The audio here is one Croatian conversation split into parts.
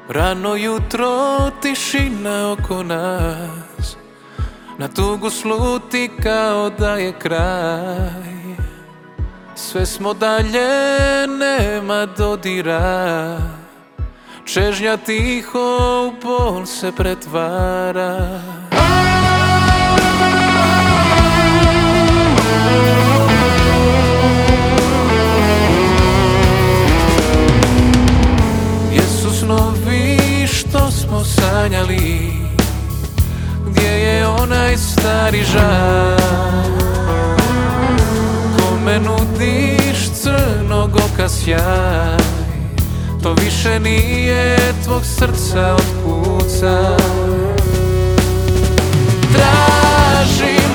Rano jutro, tišina oko nas, na tugu sluti kao da je kraj. Sve smo dalje, nema dodira, čežnja tiho u bol se pretvara. Jesu snovi što smo sanjali, gdje je onaj stari žar? Kome nudiš crnog oka sjaj, to više nije tvog srca otkuca. Tražim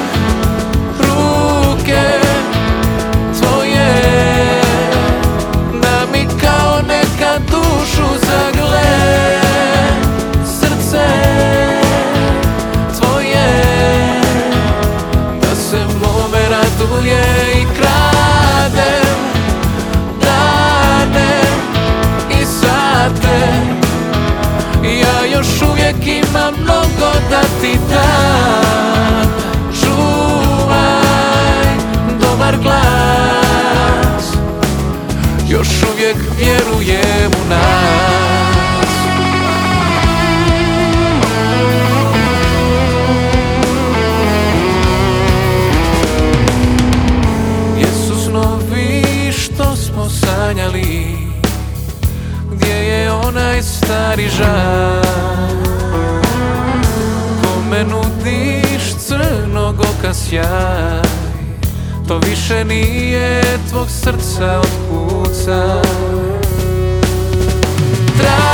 ruke tvoje, da mi kao nekad dušu zagle. Srce tvoje, da se mome raduje i kradem dane i sate. Ja još uvijek imam mnogo da ti dam. Čuvaj dobar glas, još uvijek vjerujem u nas. Jesu snovi što smo sanjali, gdje je onaj stari žar? Kome nudiš crnog oka sjaj, to više nije tvog srca otkuca.